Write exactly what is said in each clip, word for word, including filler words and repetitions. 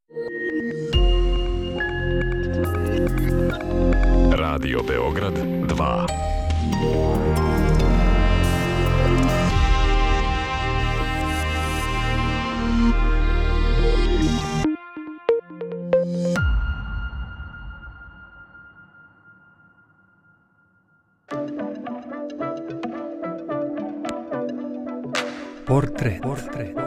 Radio Beograd dva. Portret. Portret.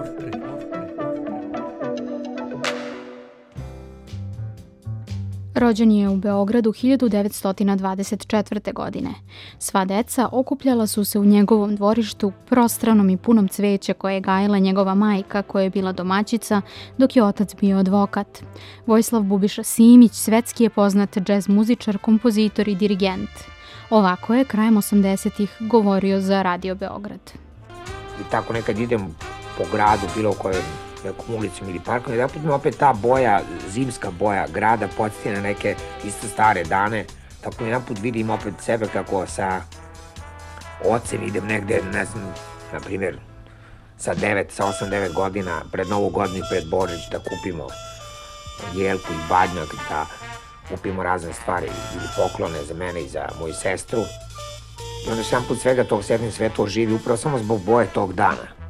Rođen je u Beogradu hiljadu devetsto dvadeset četvrte. godine. Sva deca okupljala su se u njegovom dvorištu, prostranom i punom cveća koje je gajila njegova majka, koja je bila domaćica, dok je otac bio advokat. Vojislav Bubiša Simić svetski je poznat džez muzičar, kompozitor i dirigent. Ovako je krajem osamdesetih govorio za Radio Beograd. I tako nekad idem po gradu, bilo kojoj nekom ulicom ili parkom, i da put me opet ta boja, zimska boja grada podsjeti na neke isto stare dane. Tako mi jedan put vidim opet sebe kako sa ocem idem negde, ne znam, na primjer, sa devet, sa osam, devet godina, pred Novu godinu i pred Božić, da kupimo jelku i badnjak, da kupimo razne stvari ili poklone za mene i za moju sestru. I onda se jedan put svega tog setim sve to živi upravo samo zbog boje tog dana.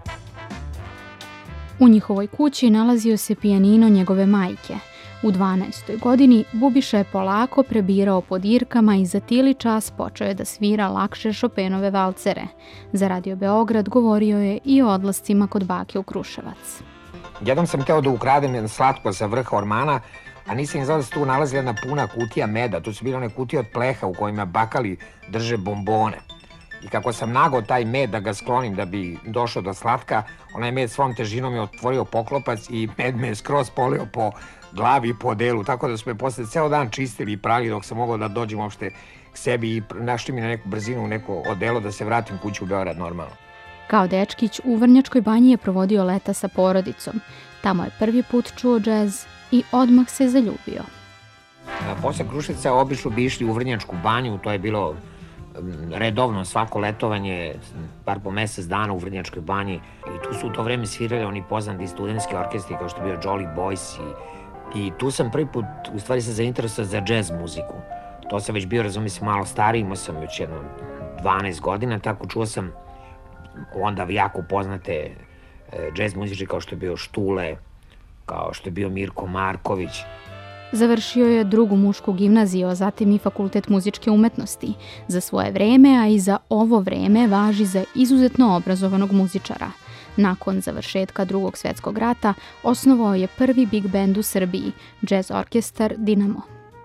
U njihovoj kući nalazio se pijanino njegove majke. U dvanaestoj godini Bubiša je polako prebirao po dirkama i za tili čas počeo je da svira lakše Chopinove valcere. Za Radio Beograd govorio je i o odlascima kod bake u Kruševac. Jednom sam hteo da ukradem jedan slatko sa vrha ormana, a nisam znao da se tu nalazi jedna puna kutija meda. Tu su bile one kutije od pleha u kojima bakali drže bombone. I kako sam nagao taj med da ga sklonim da bi došao do slatka, onaj med svom težinom je otvorio poklopac i med me je skroz polio po glavi i po delu, tako da su me posle ceo dan čistili i prali dok sam mogao da dođem uopšte k sebi i našli mi na neku brzinu, u neko odelo da se vratim kuću u Beograd normalno. Kao dečkić u Vrnjačkoj banji je provodio leta sa porodicom. Tamo je prvi put čuo džez i odmah se zaljubio. Posle Kruševca obično bi išli u Vrnjačku banju, to je bilo redovno svako letovanje, bar po mesec dana u Vrnjačkoj banji. I tu su u to vreme svirali oni poznati studentski orkestri kao što je bio Jolly Boys i, i tu sam prvi put u stvari se zainteresovao za džez muziku. To sam već bio, razumije se, malo stariji, imao sam već jedno dvanaest godina, tako čuo sam onda jako poznate džez muzičari kao što je bio Štule, kao što je bio Mirko Marković. Završio je drugu mušku gimnaziju, a zatim i fakultet muzičke umetnosti. Za svoje vreme, a i za ovo vreme, važi za izuzetno obrazovanog muzičara. Nakon završetka Drugog svjetskog rata osnovao je prvi big band u Srbiji, džez orkestar Dinamo.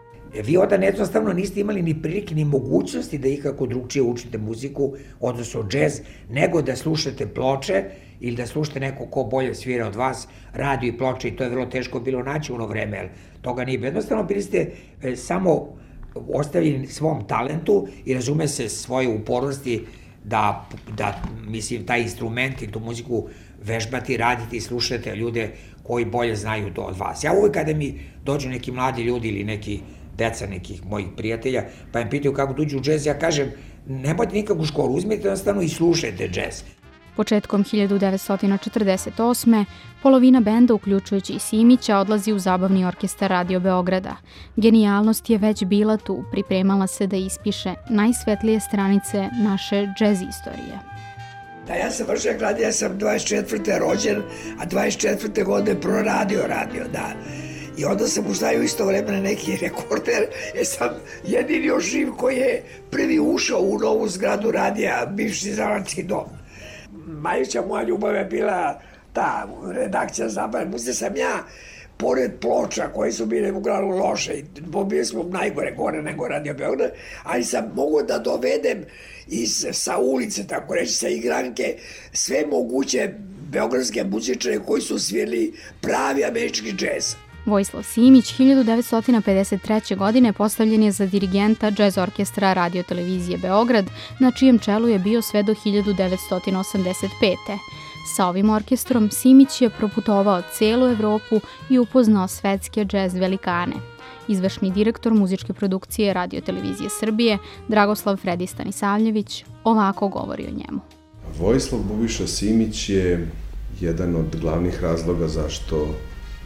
Vi onda jednostavno niste imali ni prilike ni mogućnosti da ikako drugčije učite muziku, odnosno džez, nego da slušate ploče ili da slušate neko ko bolje svira od vas, radio i ploče, i to je vrlo teško bilo naći u ono vreme, jer toga nije. Jednostavno bili ste e, samo ostavljeni svom talentu i razume se svoje upornosti da, da, mislim, taj instrument i tu muziku vežbati, raditi i slušate ljude koji bolje znaju to od vas. Ja uvijek kada mi dođu neki mladi ljudi ili neki deca nekih mojih prijatelja, pa im pitaju kako dođu u džez, ja kažem, nemojte nikakvu školu, uzmite jednostavno i slušajte džez. Početkom hiljadu devetsto četrdeset osme polovina benda, uključujući i Simića, odlazi u zabavni orkestar Radio Beograda. Genijalnost je već bila tu, pripremala se da ispiše najsvetlije stranice naše džez istorije. Da, ja sam vršak radio, ja sam dvadeset četvrte rođen, a dvadeset četvrte godine proradio radio, da. I onda sam ustavio isto vreme na neki rekorder, jer sam jedini još živ koji je prvi ušao u novu zgradu radija, bivši Zanački dom. Najveća moja ljubav je bila ta redakcija zabavne muzike, sam ja, pored ploča koje su bile uglavnom loše, bili smo najgore gore nego Radio Beograd, ali sam mogao da dovedem iz, sa ulice, tako reći, sa igranke, sve moguće beogradske muzičare koji su svirali pravi američki džez. Vojislav Simić hiljadu devetsto pedeset treće. godine postavljen je za dirigenta džez orkestra Radio televizije Beograd, na čijem čelu je bio sve do hiljadu devetsto osamdeset pete. Sa ovim orkestrom Simić je proputovao celu Evropu i upoznao svetske džez velikane. Izvršni direktor muzičke produkcije Radio televizije Srbije, Dragoslav Fredi Stanisavljević, ovako govori o njemu. Vojislav Bubiša Simić je jedan od glavnih razloga zašto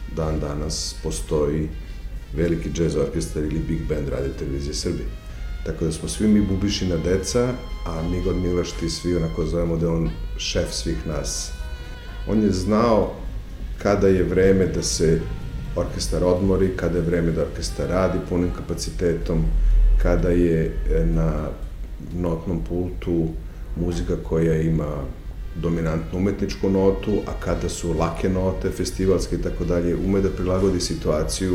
dan danas postoji veliki džez orkestar ili big band Radio Televizije Srbije. Tako da smo svi mi Bubišina deca, a Migor Milaš ti svi onako zovemo da je on šef svih nas. On je znao kada je vreme da se orkestar odmori, kada je vreme da orkestar radi punim kapacitetom, kada je na notnom pultu muzika koja ima dominantnu umetničku notu, a kada su lake note, festivalske i tako dalje, ume da prilagodi situaciju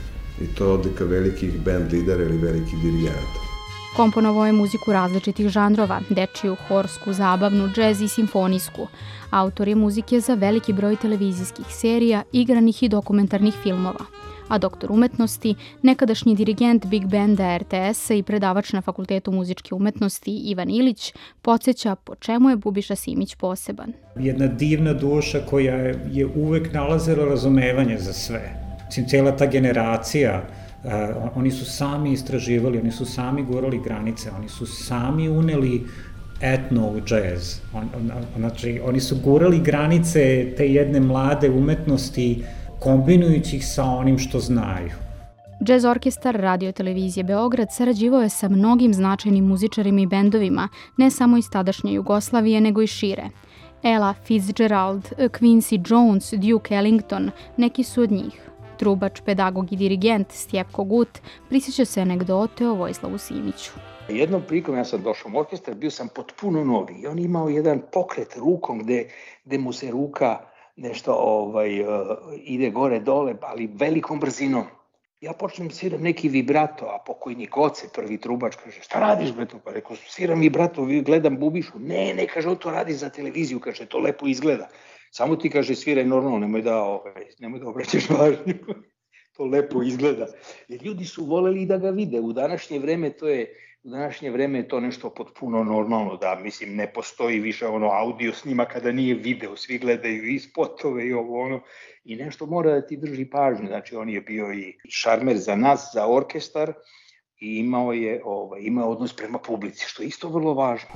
i to odlika velikih band lidera ili velikih dirigenata. Komponovao je muziku različitih žanrova, dečiju, horsku, zabavnu, džez i simfonijsku. Autor je muzike za veliki broj televizijskih serija, igranih i dokumentarnih filmova. A doktor umetnosti, nekadašnji dirigent Big Banda R T S-a i predavač na Fakultetu muzičke umetnosti Ivan Ilić, podsjeća po čemu je Bubiša Simić poseban. Jedna divna duša koja je uvek nalazila razumevanje za sve. Mislim, cijela ta generacija, uh, oni su sami istraživali, oni su sami gurali granice, oni su sami uneli etno u džez. On, on, znači, oni su gurali granice te jedne mlade umetnosti, kombinujući ih sa onim što znaju. Džez orkestar Radio Televizije Beograd sarađivao je sa mnogim značajnim muzičarima i bendovima, ne samo iz tadašnje Jugoslavije, nego i šire. Ella Fitzgerald, Quincy Jones, Duke Ellington, neki su od njih. Trubač, pedagog i dirigent Stjepko Gut prisjeća se anegdote o Vojislavu Simiću. Jednom prilikom ja sam došao u orkestar, bio sam potpuno novi i on imao jedan pokret rukom gde, gde mu se ruka nešto ovaj, uh, ide gore dole, ali velikom brzinom. Ja počnem sviram neki vibrato, a pokojni Goce, prvi trubač, kaže, šta radiš bre to? Pa rekao, sviram vibrato, gledam Bubišu. Ne, ne, kaže, on to radi za televiziju, kaže, to lepo izgleda. Samo ti, kaže, sviraj normalno, nemoj da, ovaj, nemoj da obraćaš pažnju. To lepo izgleda. Jer ljudi su voleli da ga vide. U današnje vreme to je U današnje vreme je to nešto potpuno normalno, da, mislim, ne postoji više ono audio snima kada nije video, svi gledaju i spotove i ovo ono, i nešto mora da ti drži pažnju, znači on je bio i šarmer za nas, za orkestar i imao je, ovaj, imao odnos prema publici, što je isto vrlo važno.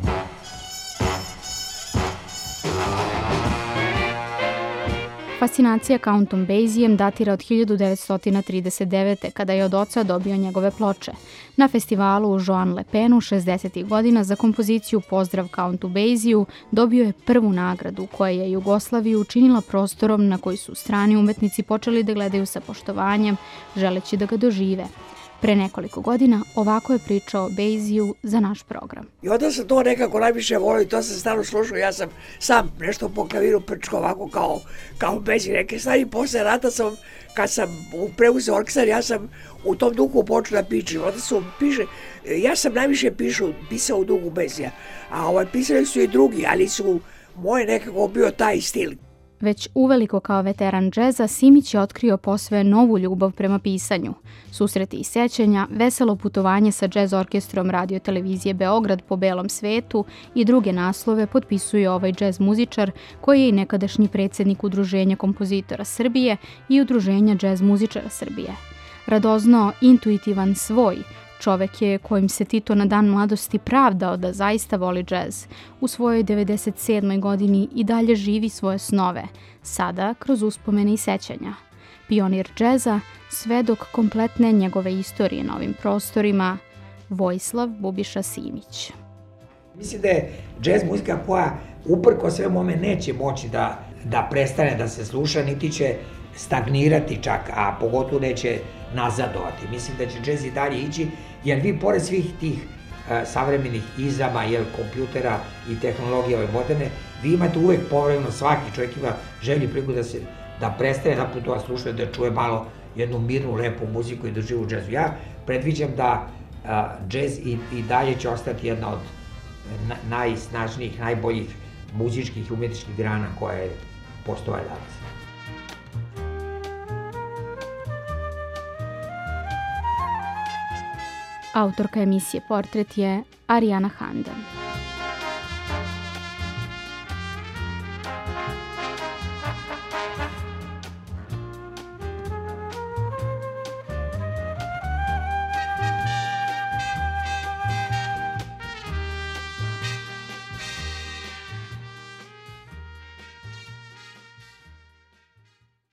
Fascinacija Countem Basiejem datira od hiljadu devetsto trideset devete. kada je od oca dobio njegove ploče. Na festivalu u Joan Le Penu šezdesetih godina za kompoziciju Pozdrav Countu Basieju dobio je prvu nagradu koja je Jugoslaviju učinila prostorom na koji su strani umetnici počeli da gledaju sa poštovanjem, želeći da ga dožive. Pre nekoliko godina ovako je pričao Basieju za naš program. I onda sam to nekako najviše volio i to sam stalno slušao. Ja sam sam nešto po klaviru prčko ovako kao, kao Basie neke stvari. Posle rata sam, kad sam preuzeo orkestar, ja sam u tom duhu počeo da pičem. Onda su piše, ja sam najviše pišu, pisao u duhu Basieja, a ovaj, pisali su i drugi, ali su moje nekako bio taj stil. Već uveliko kao veteran džeza, Simić je otkrio posve novu ljubav prema pisanju. Susreti i sećanja, veselo putovanje sa džez orkestrom Radio Televizije Beograd po belom svetu i druge naslove potpisuje ovaj džez muzičar koji je i nekadašnji predsjednik Udruženja kompozitora Srbije i Udruženja džez muzičara Srbije. Radozno, intuitivan, svoj, čovek je kojim se Tito na dan mladosti pravdao da zaista voli džez. U svojoj devedeset sedmoj godini i dalje živi svoje snove, sada kroz uspomene i sećanja. Pionir džeza, svedok kompletne njegove istorije na ovim prostorima, Vojislav Bubiša Simić. Mislim da je džez muzika koja uprko svemu ome neće moći da, da prestane da se sluša, niti će stagnirati čak, a pogotovo neće nazadovati. Mislim da će džez i dalje ići, jer vi pored svih tih uh, savremenih izama, jel, kompjutera i tehnologije ove moderne, vi imate uvek povremeno, svaki čovjek ima želju priliku da se da prestane naput vas slušati, da čuje malo jednu mirnu, lepu muziku i da živi u džezu. Ja predviđam da uh, džez i, i dalje će ostati jedna od na, najsnažnijih, najboljih muzičkih i umetničkih grana koje postoje danas. Autorka emisije Portret je Arijana Handan.